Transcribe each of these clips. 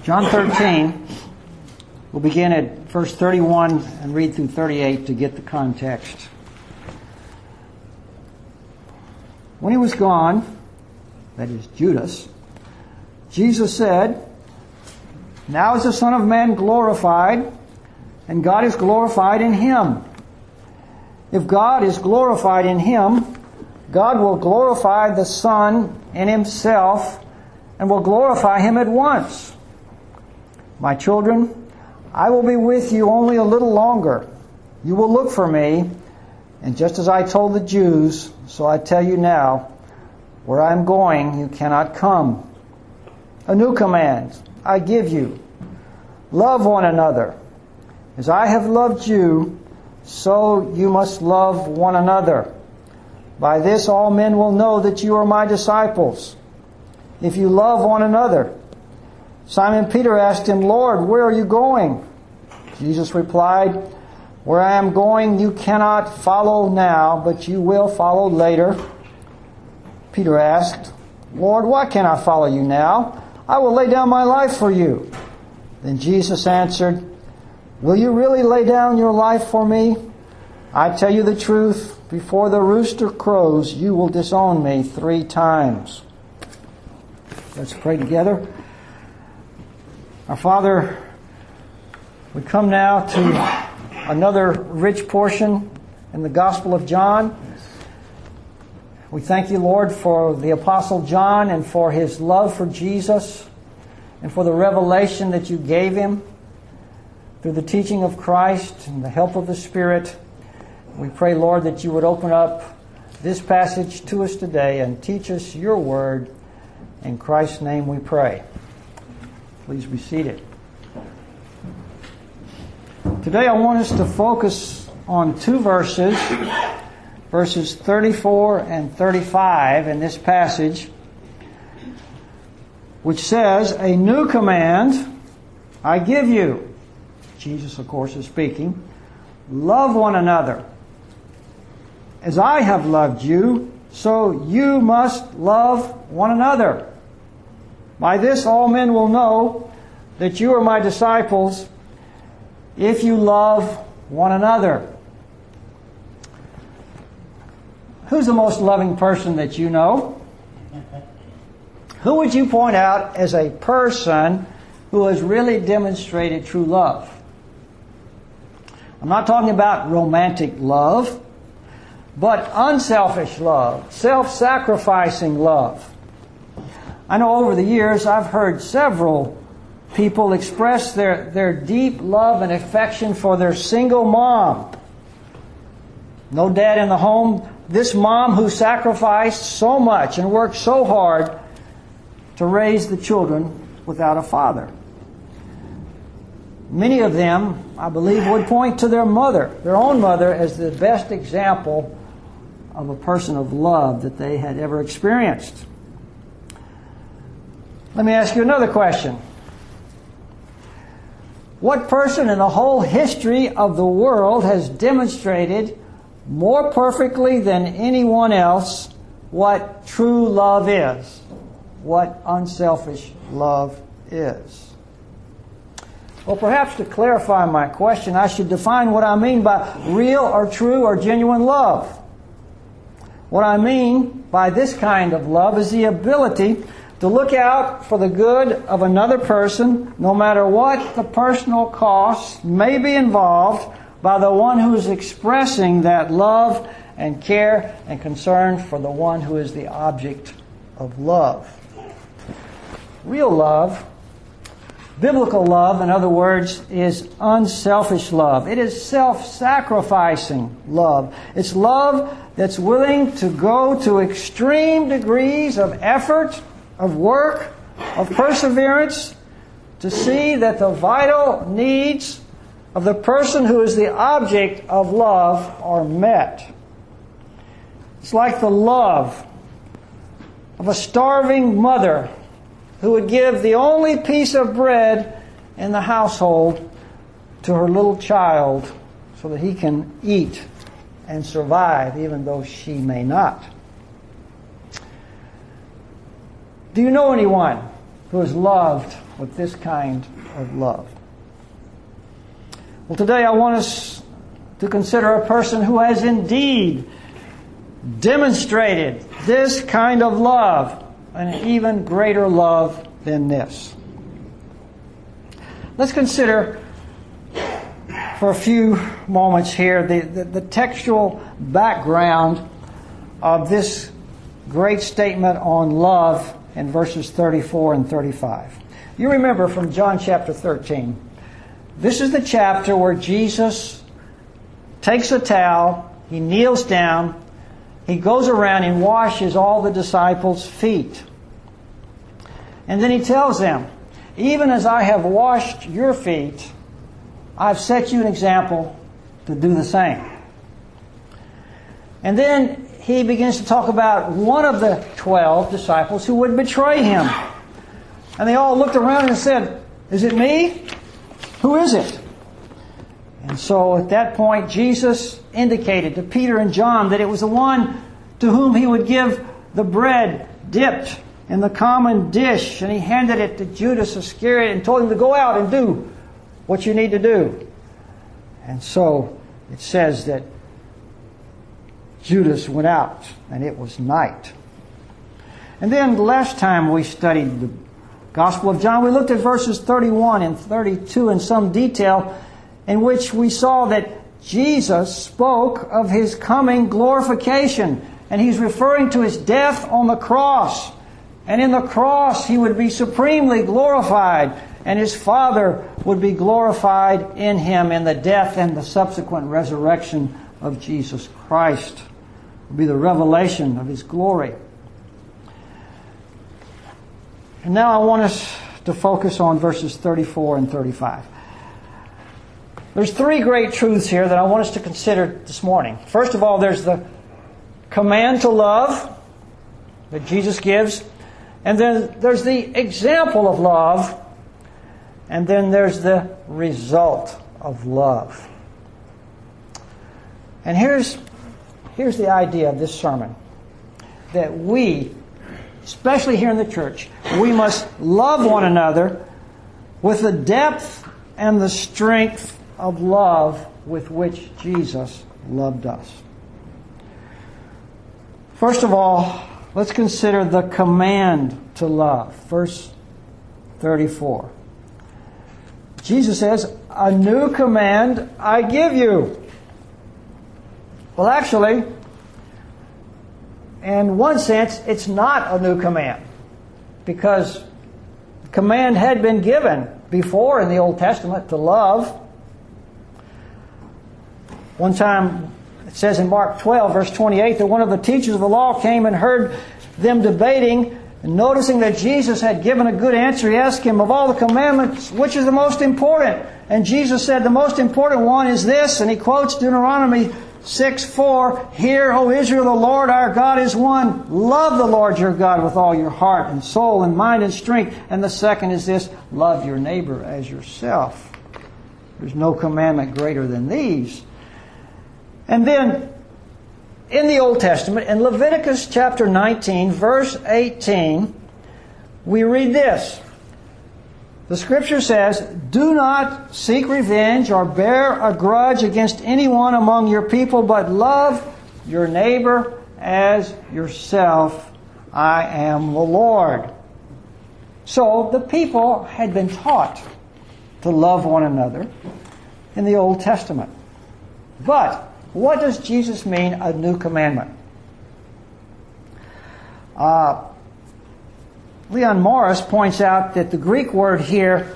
John 13, we'll begin at verse 31 and read through 38 to get the context. When he was gone, that is Judas, Jesus said, "Now is the Son of Man glorified, and God is glorified in him. If God is glorified in him, God will glorify the Son in himself and will glorify him at once. My children, I will be with you only a little longer. You will look for me, and just as I told the Jews, so I tell you now, where I am going, you cannot come. A new command I give you. Love one another. As I have loved you, so you must love one another. By this all men will know that you are my disciples, if you love one another." Simon Peter asked him, "Lord, where are you going?" Jesus replied, "Where I am going you cannot follow now, but you will follow later." Peter asked, "Lord, why can't I follow you now? I will lay down my life for you." Then Jesus answered, "Will you really lay down your life for me? I tell you the truth, before the rooster crows, you will disown me 3 times. Let's pray together. Our Father, we come now to another rich portion in the Gospel of John. We thank you, Lord, for the Apostle John and for his love for Jesus and for the revelation that you gave him through the teaching of Christ and the help of the Spirit. We pray, Lord, that you would open up this passage to us today and teach us your word. In Christ's name we pray. Please be seated. Today I want us to focus on 2 verses, verses 34 and 35 in this passage, which says, "A new command I give you." Jesus, of course, is speaking. "Love one another. As I have loved you, so you must love one another. By this all men will know that you are my disciples, if you love one another." Who's the most loving person that you know? Who would you point out as a person who has really demonstrated true love? I'm not talking about romantic love, but unselfish love, self-sacrificing love. I know over the years I've heard several people express their deep love and affection for their single mom. No dad in the home. This mom who sacrificed so much and worked so hard to raise the children without a father. Many of them, I believe, would point to their mother, their own mother, as the best example of a person of love that they had ever experienced. Let me ask you another question. What person in the whole history of the world has demonstrated more perfectly than anyone else what true love is, what unselfish love is? Well, perhaps to clarify my question, I should define what I mean by real or true or genuine love. What I mean by this kind of love is the ability to look out for the good of another person, no matter what the personal costs may be involved, by the one who is expressing that love and care and concern for the one who is the object of love. Real love, biblical love, in other words, is unselfish love. It is self-sacrificing love. It's love that's willing to go to extreme degrees of effort, of work, of perseverance, to see that the vital needs of the person who is the object of love are met. It's like the love of a starving mother who would give the only piece of bread in the household to her little child so that he can eat and survive, even though she may not. Do you know anyone who is loved with this kind of love. Well, today I want us to consider a person who has indeed demonstrated this kind of love, an even greater love than this. Let's consider for a few moments here the textual background of this great statement on love in verses 34 and 35. You remember from John chapter 13, this is the chapter where Jesus takes a towel, he kneels down, he goes around and washes all the disciples' feet. And then he tells them, even as I have washed your feet, I've set you an example to do the same. And then he begins to talk about one of the 12 disciples who would betray him. And they all looked around and said, is it me? Who is it? And so at that point, Jesus indicated to Peter and John that it was the one to whom he would give the bread dipped in the common dish. And he handed it to Judas Iscariot and told him to go out and do what you need to do. And so it says that Judas went out and it was night. And then the last time we studied the Gospel of John, we looked at verses 31 and 32 in some detail, in which we saw that Jesus spoke of His coming glorification. And He's referring to His death on the cross. And in the cross He would be supremely glorified. And His Father would be glorified in Him in the death and the subsequent resurrection of Jesus Christ. It would be the revelation of His glory. And now I want us to focus on verses 34 and 35. There's three great truths here that I want us to consider this morning. First of all, there's the command to love that Jesus gives. And then there's the example of love. And then there's the result of love. And here's the idea of this sermon. That we, especially here in the church, we must love one another with the depth and the strength of love with which Jesus loved us. First of all, let's consider the command to love. Verse 34. Jesus says, a new command I give you. Well, actually, in one sense, it's not a new command, because the command had been given before in the Old Testament to love. One time, it says in Mark 12, verse 28, that one of the teachers of the law came and heard them debating, and noticing that Jesus had given a good answer, he asked him, of all the commandments, which is the most important? And Jesus said, the most important one is this, and he quotes Deuteronomy 6:4, Hear, O Israel, the Lord our God is one. Love the Lord your God with all your heart and soul and mind and strength. And the second is this, love your neighbor as yourself. There's no commandment greater than these. And then, in the Old Testament, in Leviticus chapter 19, verse 18, we read this. The Scripture says, do not seek revenge or bear a grudge against anyone among your people, but love your neighbor as yourself. I am the Lord. So the people had been taught to love one another in the Old Testament. But what does Jesus mean, a new commandment? Leon Morris points out that the Greek word here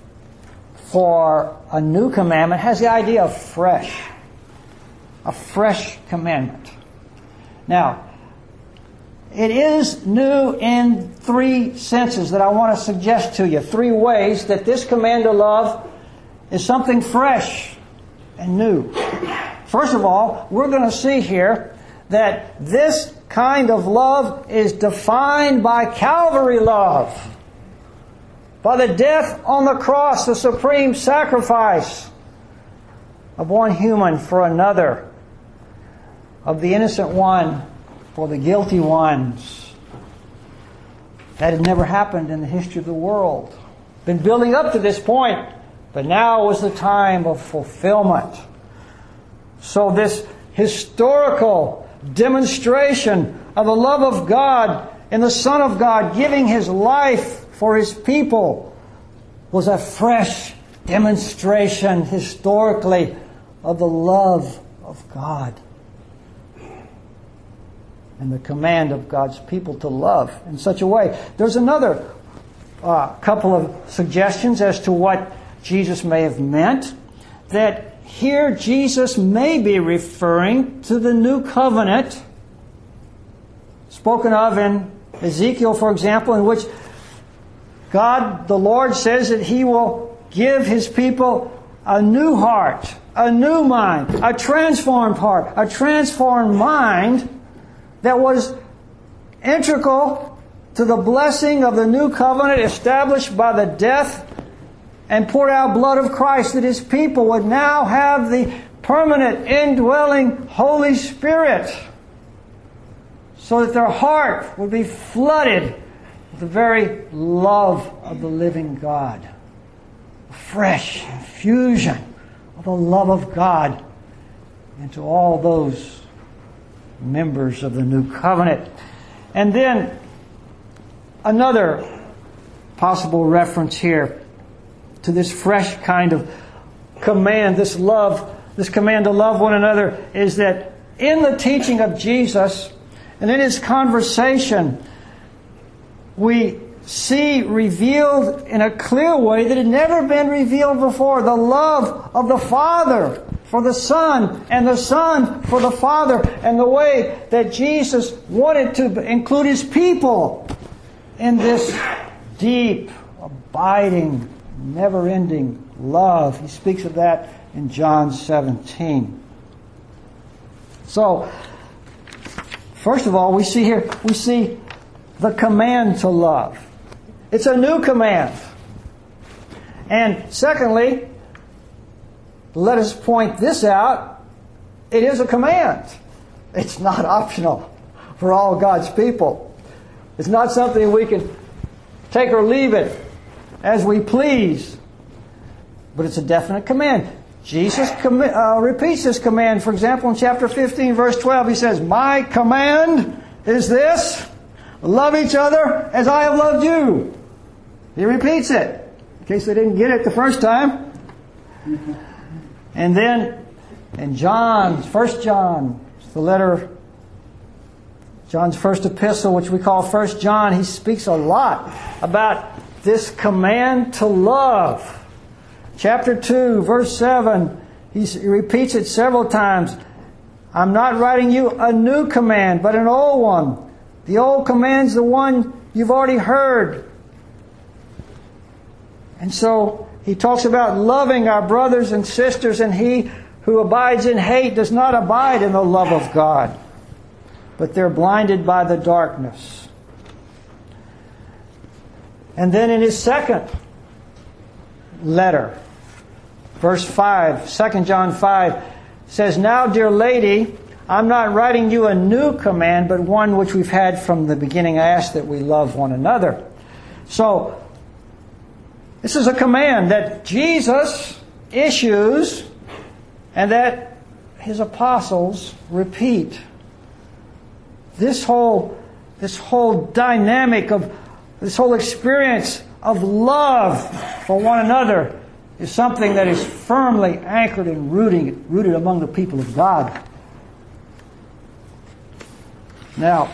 for a new commandment has the idea of fresh. A fresh commandment. Now, it is new in three senses that I want to suggest to you. Three ways that this command to love is something fresh and new. First of all, we're going to see here that this kind of love is defined by Calvary love. By the death on the cross, the supreme sacrifice of one human for another, of the innocent one for the guilty ones, That had never happened in the history of the world. Been building up to this point, but now was the time of fulfillment. So this historical demonstration of the love of God and the Son of God giving His life for His people was a fresh demonstration historically of the love of God and the command of God's people to love in such a way. There's another couple of suggestions as to what Jesus may have meant. That here Jesus may be referring to the new covenant spoken of in Ezekiel, for example, in which God, the Lord, says that He will give His people a new heart, a new mind, a transformed heart, a transformed mind that was integral to the blessing of the new covenant established by the death and poured out blood of Christ, that His people would now have the permanent indwelling Holy Spirit, so that their heart would be flooded with the very love of the living God. A fresh infusion of the love of God into all those members of the new covenant. And then another possible reference here to this fresh kind of command, this command to love one another, is that in the teaching of Jesus and in His conversation, we see revealed in a clear way that had never been revealed before, the love of the Father for the Son, and the Son for the Father, and the way that Jesus wanted to include His people in this deep, abiding, never-ending love. He speaks of that in John 17. So, first of all, we see the command to love. It's a new command. And secondly, let us point this out. It is a command. It's not optional for all God's people. It's not something we can take or leave it as we please. But it's a definite command. Jesus repeats this command. For example, in chapter 15, verse 12, He says, "My command is this, love each other as I have loved you." He repeats it, in case they didn't get it the first time. And then in John, 1 John, the letter, John's first epistle, which we call 1 John, he speaks a lot about this command to love. Chapter 2, verse 7, he repeats it several times. "I'm not writing you a new command, but an old one. The old command's the one you've already heard." And so he talks about loving our brothers and sisters, and he who abides in hate does not abide in the love of God, but they're blinded by the darkness. And then in his second letter, verse 5, 2 John 5, says, "Now, dear lady, I'm not writing you a new command, but one which we've had from the beginning. I ask that we love one another." So, this is a command that Jesus issues and that His apostles repeat. This whole dynamic of this whole experience of love for one another is something that is firmly anchored and rooted among the people of God. Now,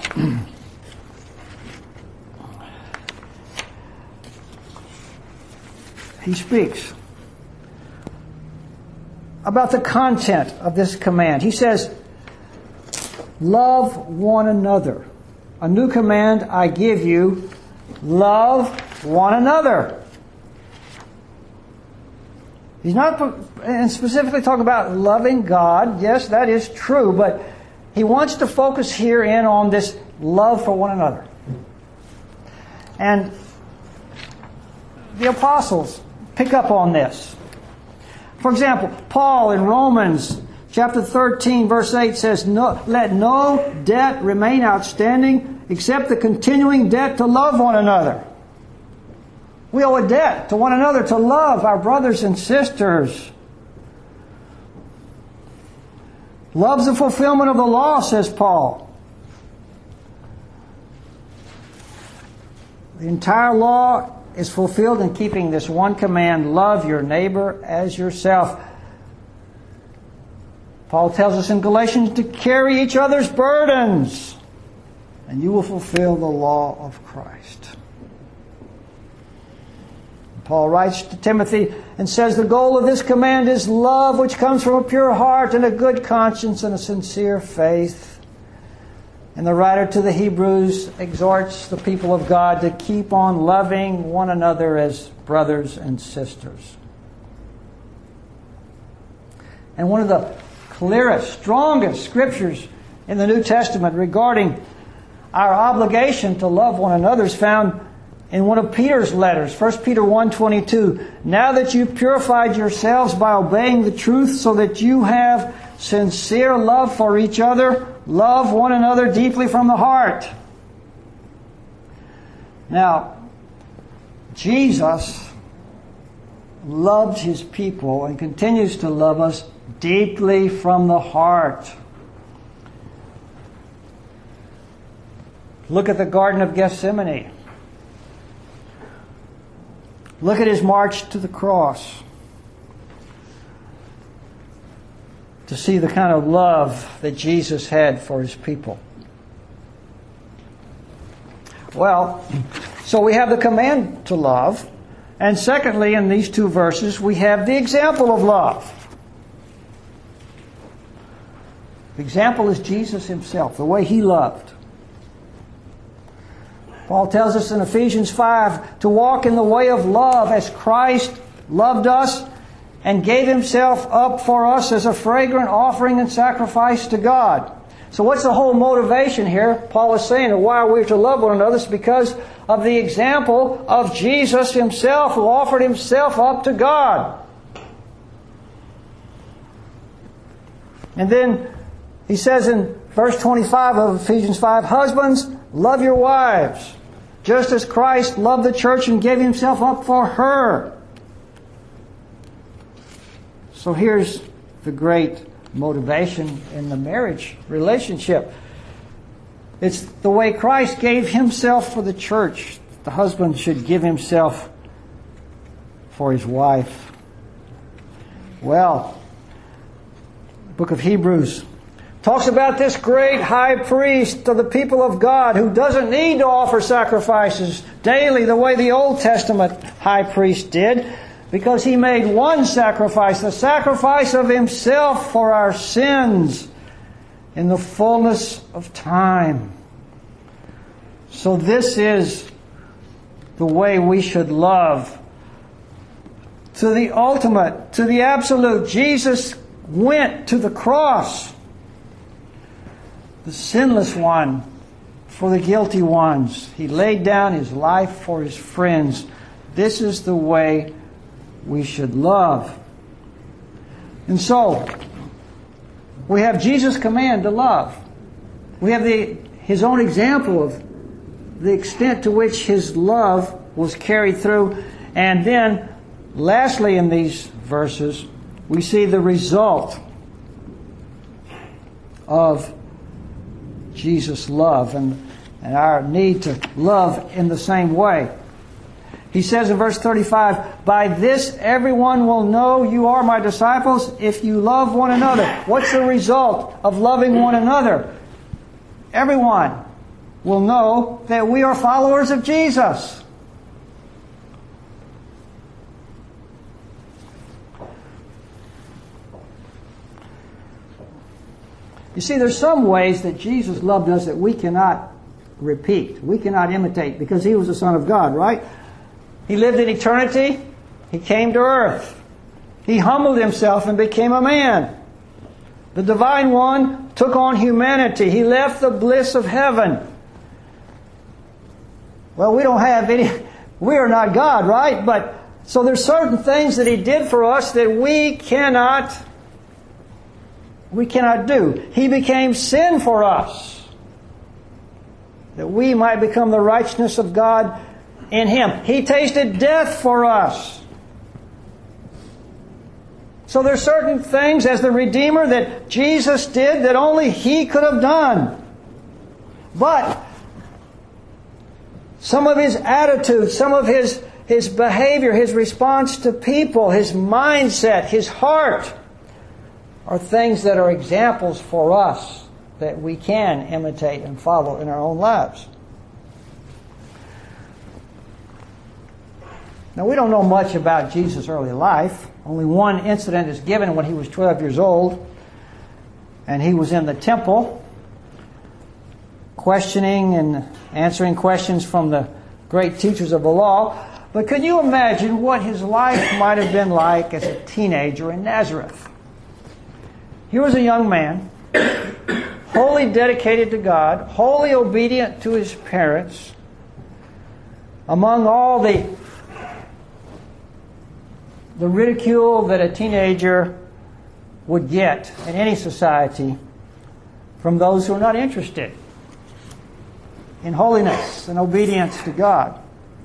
he speaks about the content of this command. He says, "Love one another. A new command I give you, love one another." He's not specifically talking about loving God. Yes, that is true, but he wants to focus here in on this love for one another. And the apostles pick up on this. For example, Paul in Romans chapter 13, verse 8 says, "Let no debt remain outstanding except the continuing debt to love one another. We owe a debt to one another to love our brothers and sisters. Love's the fulfillment of the law, says Paul. The entire law is fulfilled in keeping this one command: love your neighbor as yourself. Paul tells us in Galatians to carry each other's burdens, and you will fulfill the law of Christ. Paul writes to Timothy and says the goal of this command is love, which comes from a pure heart and a good conscience and a sincere faith. And the writer to the Hebrews exhorts the people of God to keep on loving one another as brothers and sisters. And one of the clearest, strongest scriptures in the New Testament regarding our obligation to love one another is found in one of Peter's letters, 1 Peter 1:22. Now that you've purified yourselves by obeying the truth, so that you have sincere love for each other, love one another deeply from the heart. Now, Jesus loved His people and continues to love us deeply from the heart. Look at the Garden of Gethsemane. Look at His march to the cross. To see the kind of love that Jesus had for His people. Well, so we have the command to love. And secondly, in these two verses, we have the example of love. The example is Jesus Himself, the way He loved. Paul tells us in Ephesians 5 to walk in the way of love as Christ loved us and gave Himself up for us as a fragrant offering and sacrifice to God. So what's the whole motivation here? Paul is saying why we're to love one another is because of the example of Jesus Himself, who offered Himself up to God. And then he says in verse 25 of Ephesians 5, husbands, love your wives, just as Christ loved the church and gave Himself up for her. So here's the great motivation in the marriage relationship. It's the way Christ gave Himself for the church. The husband should give himself for his wife. Well, the book of Hebrews talks about this great high priest of the people of God who doesn't need to offer sacrifices daily the way the Old Testament high priest did, because He made one sacrifice, the sacrifice of Himself for our sins in the fullness of time. So this is the way we should love. To the ultimate, to the absolute. Jesus went to the cross, the sinless one for the guilty ones. He laid down His life for His friends. This is the way we should love. And so, we have Jesus' command to love. We have His own example of the extent to which His love was carried through. And then, lastly in these verses, we see the result of Jesus' love and our need to love in the same way. He says in verse 35, by this everyone will know you are my disciples if you love one another. What's the result of loving one another? Everyone will know that we are followers of Jesus. You see, there's some ways that Jesus loved us that we cannot repeat. We cannot imitate because He was the Son of God, right? He lived in eternity. He came to earth. He humbled Himself and became a man. The Divine One took on humanity. He left the bliss of heaven. Well, we are not God, right? But so there's certain things that He did for us that we cannot do. He became sin for us. that we might become the righteousness of God in Him. He tasted death for us. So there's certain things as the Redeemer that Jesus did that only He could have done. But some of His attitude, some of His behavior, His response to people, His mindset, His heart are things that are examples for us that we can imitate and follow in our own lives. Now, we don't know much about Jesus' early life. Only one incident is given when He was 12 years old, and He was in the temple questioning and answering questions from the great teachers of the law. But can you imagine what His life might have been like as a teenager in Nazareth? He was a young man, wholly dedicated to God, wholly obedient to his parents. Among all the ridicule that a teenager would get in any society from those who are not interested in holiness and obedience to God.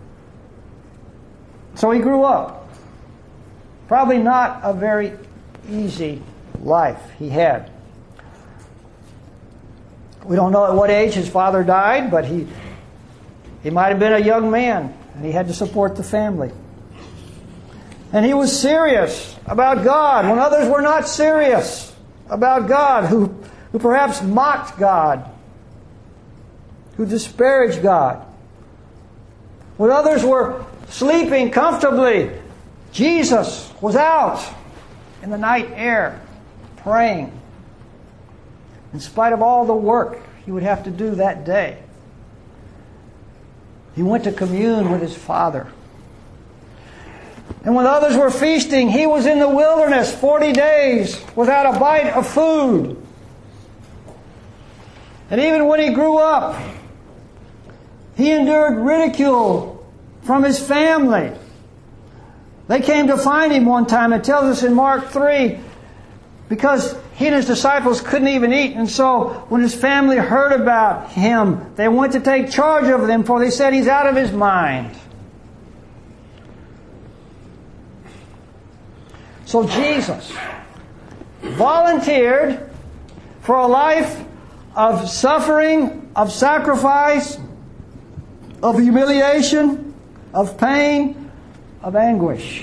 So he grew up. Probably not a very easy life he had. We don't know at what age his father died, but he might have been a young man, and he had to support the family. And he was serious about God when others were not serious about God, who perhaps mocked God, who disparaged God. When others were sleeping comfortably, Jesus was out in the night air praying, in spite of all the work he would have to do that day. He went to commune with his Father. And when others were feasting, he was in the wilderness 40 days without a bite of food. And even when he grew up, he endured ridicule from his family. They came to find him one time. It tells us in Mark 3, because he and his disciples couldn't even eat. And so when his family heard about him, they went to take charge of him, for they said he's out of his mind. So Jesus volunteered for a life of suffering, of sacrifice, of humiliation, of pain, of anguish.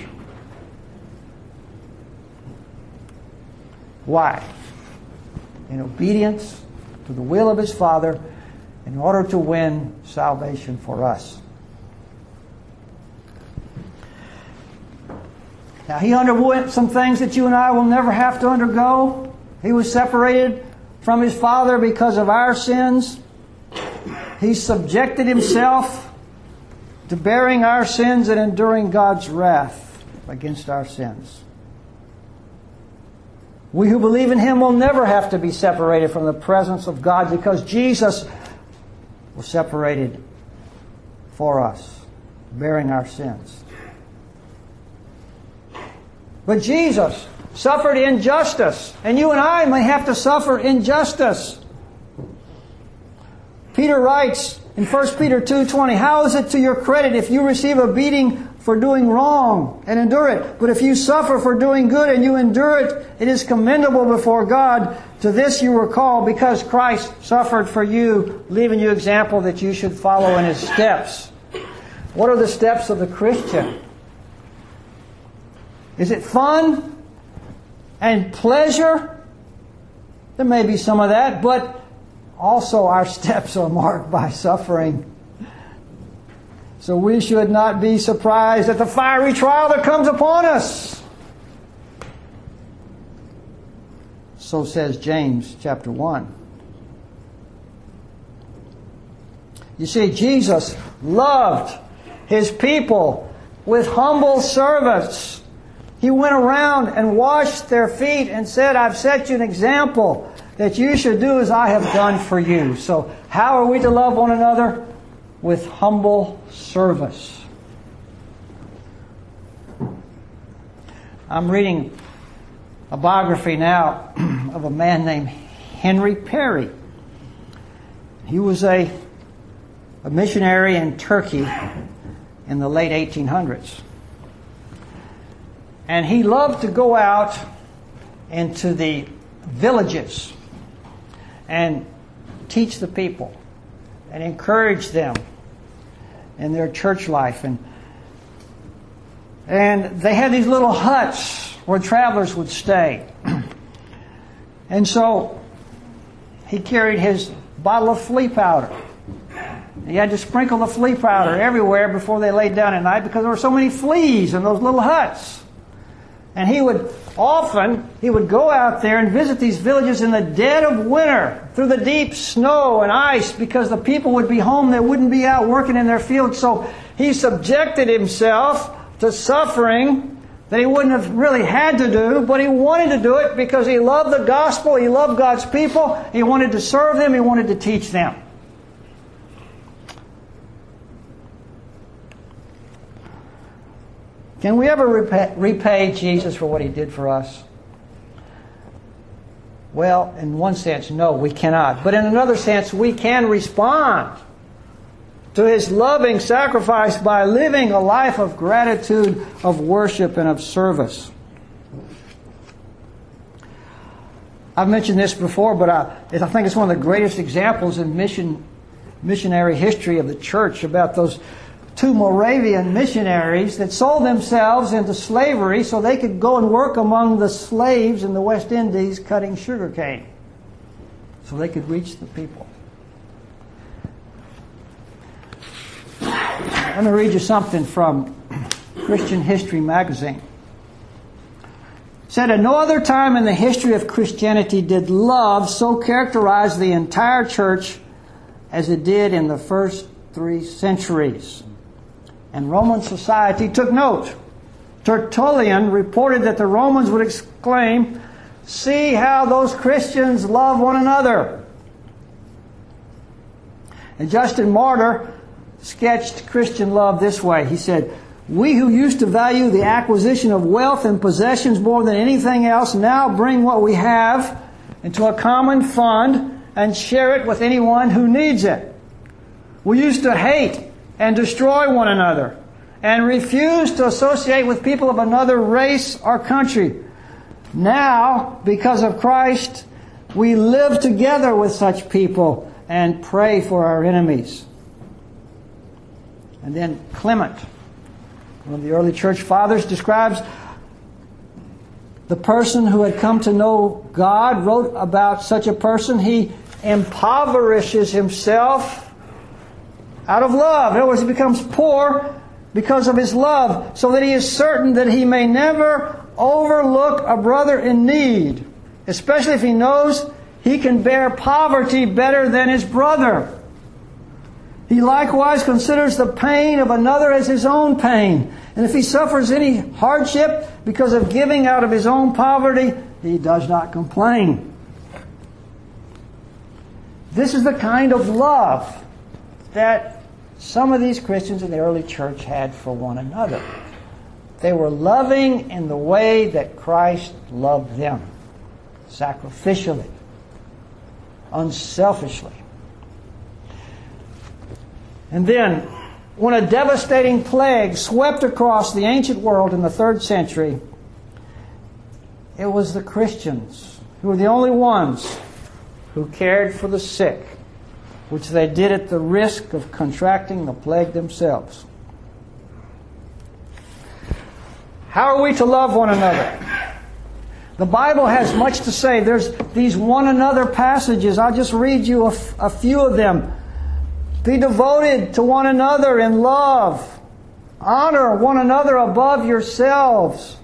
Why? In obedience to the will of his Father, in order to win salvation for us. Now, he underwent some things that you and I will never have to undergo. He was separated from his Father because of our sins. He subjected himself to bearing our sins and enduring God's wrath against our sins. We who believe in him will never have to be separated from the presence of God, because Jesus was separated for us, bearing our sins. But Jesus suffered injustice, and you and I may have to suffer injustice. Peter writes in 1 Peter 2:20, "How is it to your credit if you receive a beating for doing wrong and endure it? But if you suffer for doing good and you endure it, it is commendable before God. To this you were called, because Christ suffered for you, leaving you example that you should follow in his steps." What are the steps of the Christian? Is it fun and pleasure? There may be some of that, but also our steps are marked by suffering. So we should not be surprised at the fiery trial that comes upon us. So says James chapter 1. You see, Jesus loved his people with humble service. He went around and washed their feet and said, "I've set you an example that you should do as I have done for you." So how are we to love one another? With humble service. I'm reading a biography now of a man named Henry Perry. He was a a missionary in Turkey in the late 1800s. And he loved to go out into the villages and teach the people and encourage them in their church life. And they had these little huts where travelers would stay. And so he carried his bottle of flea powder. He had to sprinkle the flea powder everywhere before they laid down at night because there were so many fleas in those little huts. And he would go out there and visit these villages in the dead of winter through the deep snow and ice because the people would be home. They wouldn't be out working in their fields. So he subjected himself to suffering that he wouldn't have really had to do, but he wanted to do it because he loved the gospel, he loved God's people, he wanted to serve them, he wanted to teach them. Can we ever repay Jesus for what he did for us? Well, in one sense, no, we cannot. But in another sense, we can respond to his loving sacrifice by living a life of gratitude, of worship, and of service. I've mentioned this before, but I think it's one of the greatest examples in missionary history of the church about those two Moravian missionaries that sold themselves into slavery so they could go and work among the slaves in the West Indies cutting sugarcane so they could reach the people. Let me read you something from Christian History magazine. It said, at no other time in the history of Christianity did love so characterize the entire church as it did in the first 3 centuries. And Roman society took note. Tertullian reported that the Romans would exclaim, "See how those Christians love one another." And Justin Martyr sketched Christian love this way. He said, "We who used to value the acquisition of wealth and possessions more than anything else now bring what we have into a common fund and share it with anyone who needs it. We used to hate and destroy one another and refuse to associate with people of another race or country. Now, because of Christ, we live together with such people and pray for our enemies." And then Clement, one of the early church fathers, describes the person who had come to know God, wrote about such a person. He impoverishes himself out of love. In other words, he becomes poor because of his love, so that he is certain that he may never overlook a brother in need, especially if he knows he can bear poverty better than his brother. He likewise considers the pain of another as his own pain. And if he suffers any hardship because of giving out of his own poverty, he does not complain. This is the kind of love that some of these Christians in the early church had for one another. They were loving in the way that Christ loved them, sacrificially, unselfishly. And then, when a devastating plague swept across the ancient world in the 3rd century, it was the Christians who were the only ones who cared for the sick, which they did at the risk of contracting the plague themselves. How are we to love one another? The Bible has much to say. There's these one another passages. I'll just read you a few of them. Be devoted to one another in love. Honor one another above yourselves.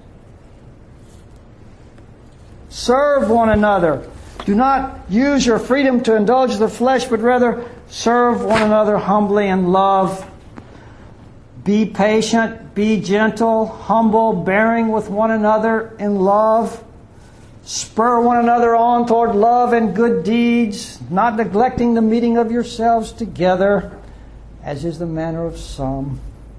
Serve one another. Do not use your freedom to indulge the flesh, but rather serve one another humbly in love. Be patient, be gentle, humble, bearing with one another in love. Spur one another on toward love and good deeds, not neglecting the meeting of yourselves together, as is the manner of some.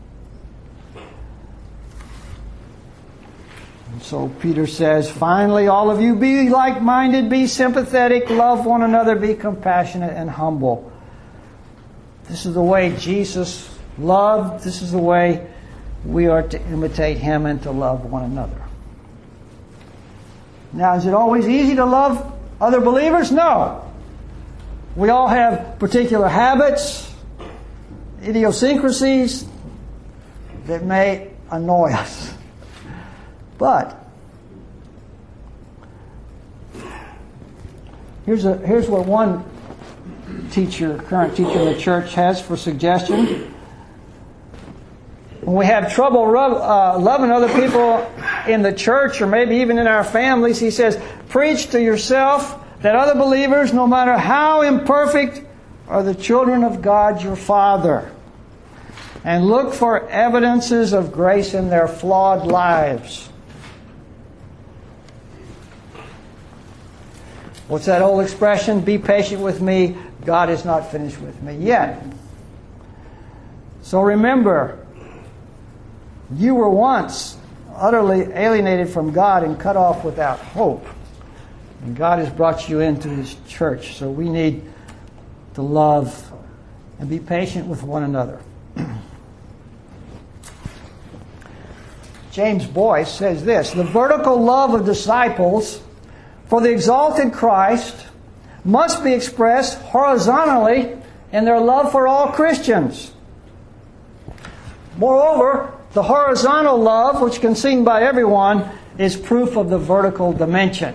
And so Peter says, finally, all of you be like-minded, be sympathetic, love one another, be compassionate and humble. This is the way Jesus loved. This is the way we are to imitate Him and to love one another. Now, is it always easy to love other believers? No. We all have particular habits, idiosyncrasies that may annoy us. But here's what one current teacher in the church has for suggestion. When we have trouble loving other people in the church or maybe even in our families, he says, preach to yourself that other believers, no matter how imperfect, are the children of God your Father. And look for evidences of grace in their flawed lives. What's that old expression? Be patient with me. God is not finished with me yet. So remember, you were once utterly alienated from God and cut off without hope. And God has brought you into His church. So we need to love and be patient with one another. James Boyce says this: the vertical love of disciples for the exalted Christ must be expressed horizontally in their love for all Christians. Moreover, the horizontal love, which can be seen by everyone, is proof of the vertical dimension.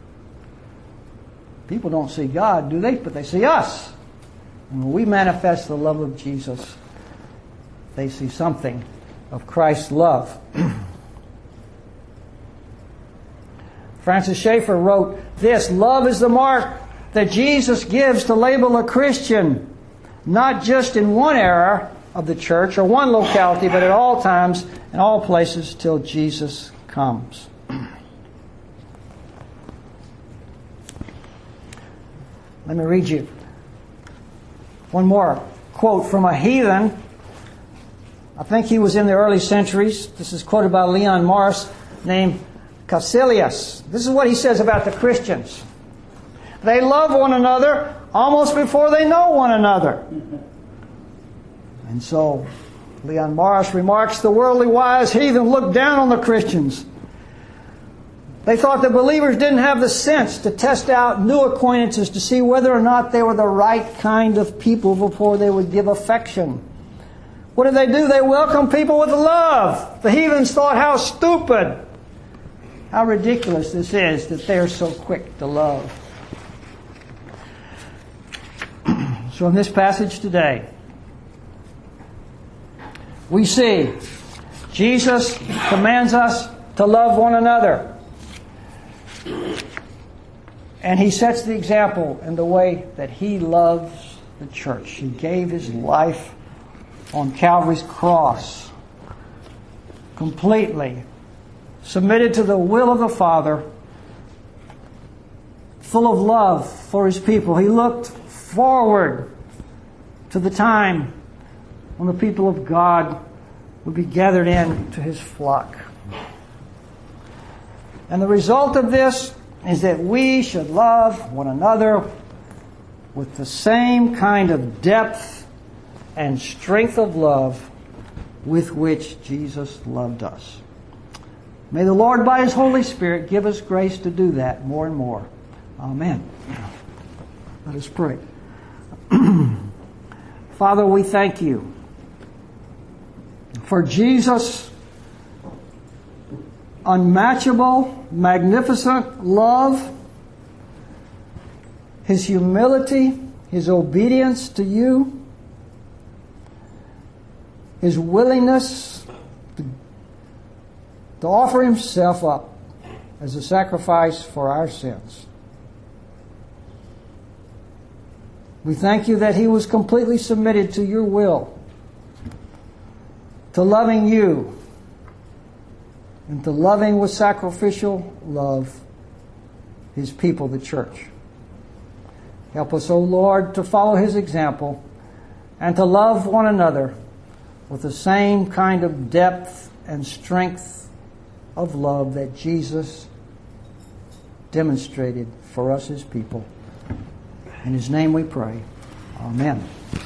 People don't see God, do they? But they see us. And when we manifest the love of Jesus, they see something of Christ's love. Francis Schaeffer wrote this: love is the mark that Jesus gives to label a Christian, not just in one era of the church or one locality, but at all times and all places till Jesus comes. Let me read you one more quote from a heathen. I think he was in the early centuries. This is quoted by Leon Morris, named Caecilius. This is what he says about the Christians. They love one another almost before they know one another. And so, Leon Morris remarks, the worldly wise heathen looked down on the Christians. They thought the believers didn't have the sense to test out new acquaintances to see whether or not they were the right kind of people before they would give affection. What did they do? They welcomed people with love. The heathens thought, how stupid, how ridiculous this is that they're so quick to love. So in this passage today, we see Jesus commands us to love one another. And He sets the example in the way that He loves the church. He gave His life on Calvary's cross, completely submitted to the will of the Father, full of love for His people. He looked forward to the time when the people of God would be gathered in to His flock. And the result of this is that we should love one another with the same kind of depth and strength of love with which Jesus loved us. May the Lord, by His Holy Spirit, give us grace to do that more and more. Amen. Let us pray. Father, we thank You for Jesus' unmatchable, magnificent love, His humility, His obedience to You, His willingness to offer Himself up as a sacrifice for our sins. We thank You that He was completely submitted to Your will, to loving You, and to loving with sacrificial love His people, the church. Help us, O Lord, to follow His example and to love one another with the same kind of depth and strength of love that Jesus demonstrated for us, His people. In His name we pray. Amen.